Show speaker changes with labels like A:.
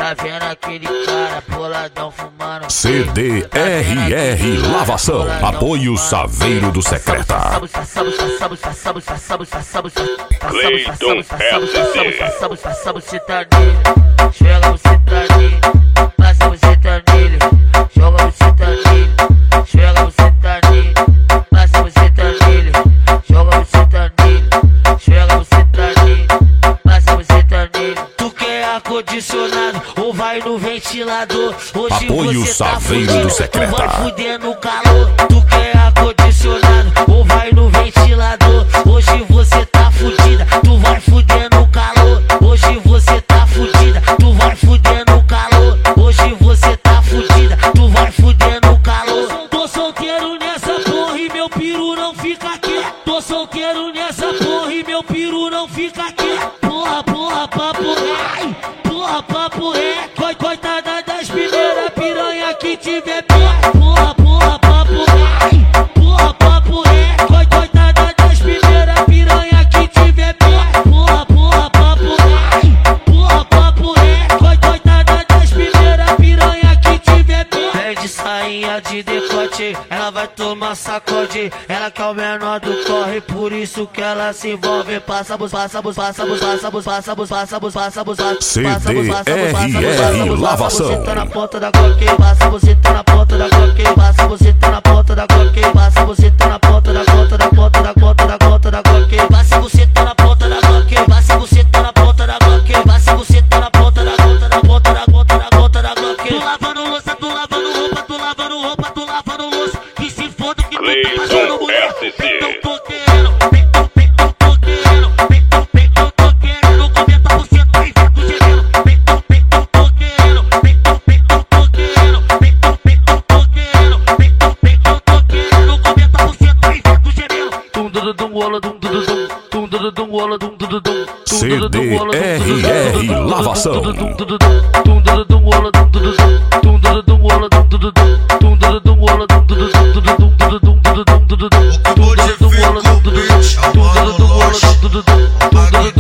A: Tá vendo aquele cara boladão fumando?
B: CDRR Lavação. Apoio Saveiro do Secreta.
C: Cleiton
A: Você tá nele, joga você tá nele, passa você tá nele, joga você tá nele, joga você tá nele, passa você tá nele, joga você tá nele, joga você tá nele, passa você tá nele. Tu quer ar-condicionado ou vai no ventilador? Hoje
B: Apoio
A: você tá
B: Saveiro
A: fudido,
B: do Secreta.
A: tu vai fuder no calor. Tu quer ar-condicionado ou vai no ventilador? Hoje você tá fudida, tu vai fuder no calor. Hoje você tá fudida, tu vai fuder no calor. Hoje você tá fudida, tu vai fuder no calor. Tô solteiro nessa porra e meu piru não fica aqui. Tô solteiro nessa porra e meu piru não fica aqui. Porra, porra, papo ré. Porra, papo ré. Coitada das primeiras piranha que tiver pé. Porra, porra, papo ré. Porra, papo ré. Coitada das primeiras piranha que tiver pé. Porra, porra, papo ré. Porra, papo ré. Coitada das primeiras piranha que tiver pé. Vem de sainha de decote, ela vai tomar sacode. Ela que é o menor do corre, por isso que ela se envolve.
B: CDRR Lavação.
A: Você tá na ponta da Glock, passa você tá na ponta da Glock, passa você tá na ponta da Glock, passa você tá na ponta da ponta da ponta da ponta da ponta da Glock, passa você tá na ponta da Glock, passa você tá na ponta da Glock, passa você tá na ponta da ponta da ponta da ponta da ponta da Glock. Tu lavando louça, tu lavando roupa, tu lavando roupa, tu lavando louça, que se foda que tu tá fazendo mulher. Então tô querendo, tô querendo, tô querendo, 90% vai ver do gemelo. Tô querendo, tô querendo, tô querendo, 90% vai ver do gemelo.
B: CDRR Lavação.
D: Acabou de ver com o bicho, chamando Loche.